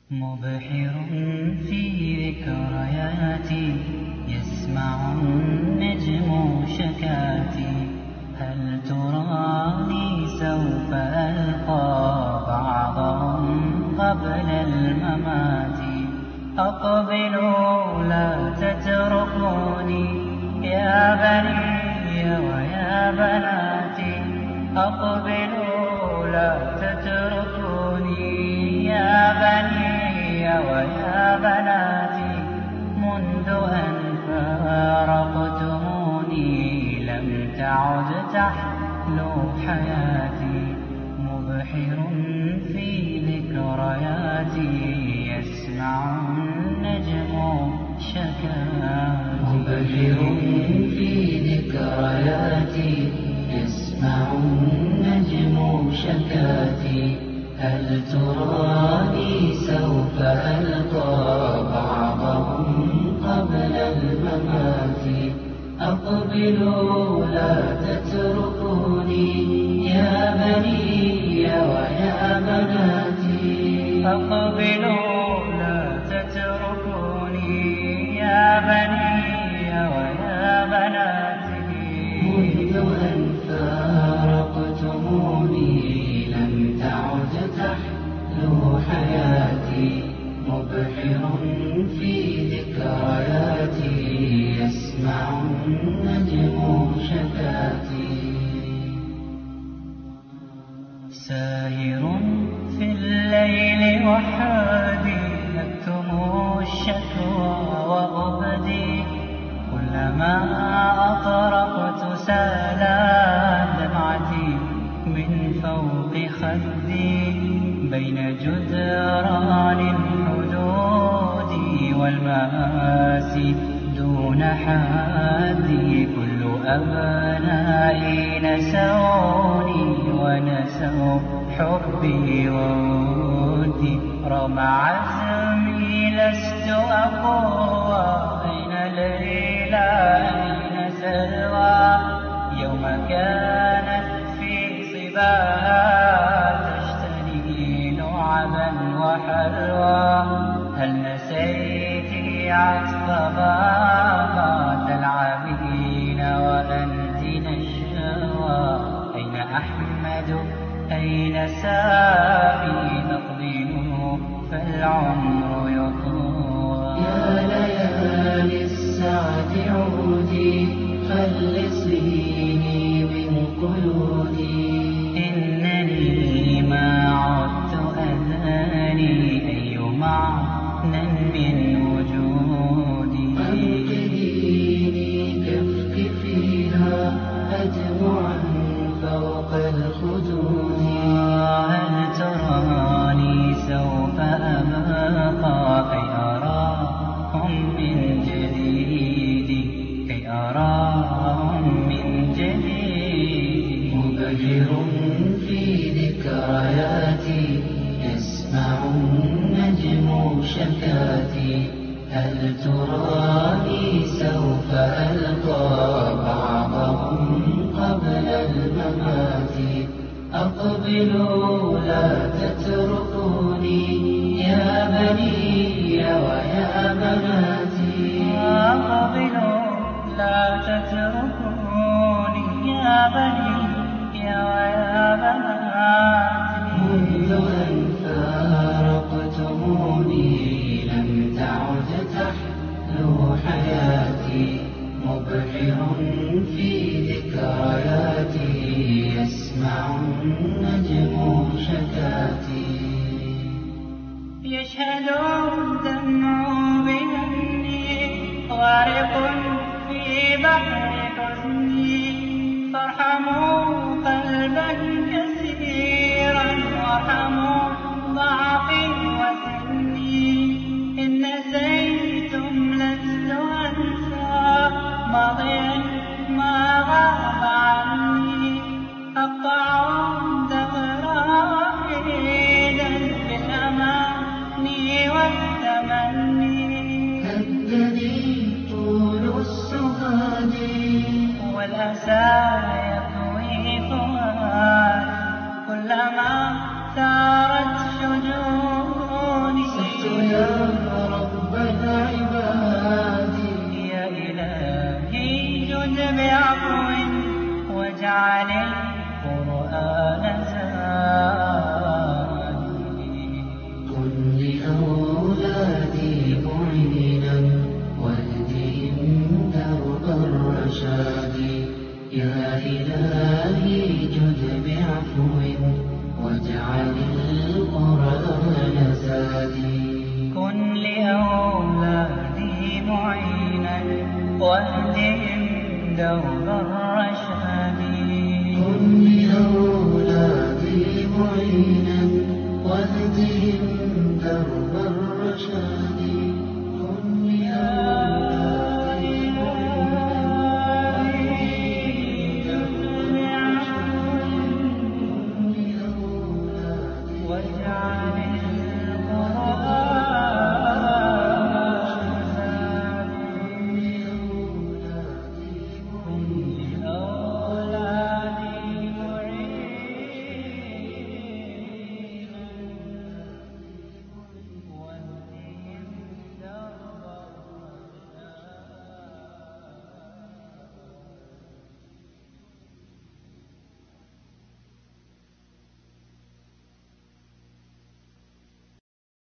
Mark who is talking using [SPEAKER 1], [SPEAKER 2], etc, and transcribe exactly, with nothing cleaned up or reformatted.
[SPEAKER 1] مبحر في ذكرياتي يسمع النجم شكاتي. هل تراني سوف ألقى بعضهم قبل الممات؟ أقبلوا لا تتركوني يا بني ويا بناتي. أقبلوا لا تتركوني يا بني ويا بناتي. منذ أن فارقتموني لم تعد تحلو حياتي. مبحر في ذكرياتي يسمع النجم شكاتي.
[SPEAKER 2] مبحر في ذكرياتي يسمع النجم شكاتي. هل تراني سوف ألقى بعضهم قبل الممات؟ أقبلوا لا تتركوني يا بني ويا بناتي.
[SPEAKER 1] أقبلوا لا تتركوني يا بني ويا بناتي.
[SPEAKER 2] منذ أن فارقتموني لم تعد تحلو حياتي. مبحر في ذكرياتي يسمع النجم شكاتي.
[SPEAKER 1] ساهر في الليل وحادي أكتم الشكوى وأبدي. كلما أطرقت سالت دمعتي من فوق خدي. بين جدران الحدود والمآسي دون حادي. كل أبنائي نسوني ونسوا حبي وودي. رغم عزمي لست أقوى. أين ليلى أين سلوى؟ يوم كانت في صباها تشتري لعبا وحلوى. هل نسيت عطف بابا تلعبين وأنت نشوى؟ أين أحمد أين سامي تقضين فالعمر يطوى.
[SPEAKER 2] يا ليالي السعد عودي خلصيني من قيودي.
[SPEAKER 1] إنني ما عدت أذاني أي معنى من وجودي.
[SPEAKER 2] أنقذيني كفك فيها أدمعا فوق الخدود.
[SPEAKER 1] هل تراني سوف أبقى كي أراهم من جديد؟ كي أراهم من جديد.
[SPEAKER 2] مبحر في ذكرياتي يسمع النجم شكاتي. هل تراني سوف ألقى بعضهم قبل الممات؟ أقبلوا لا تتركوني يا بني ويا بناتي.
[SPEAKER 1] أقبلوا لا تتركوني يا بني ويا بناتي.
[SPEAKER 2] منذ أن فارقتموني لم تعد تحلو حياتي. مبحر في ذكرياتي يسمع النجم شكاتي.
[SPEAKER 1] يشهد الدمع بأني غارق في بحر حزني. فارحموا قلبا كثيرا وارحموا ضعفي وسني. إن نسيتم لست أنسى ماضيا ما غاب عني. أقطع الدهر وحيدا بالأماني والتمني.
[SPEAKER 2] يا إلهي جد بعفو واجعل القرآن زادي.
[SPEAKER 1] كن لأولادي معينا واهدهم دوبا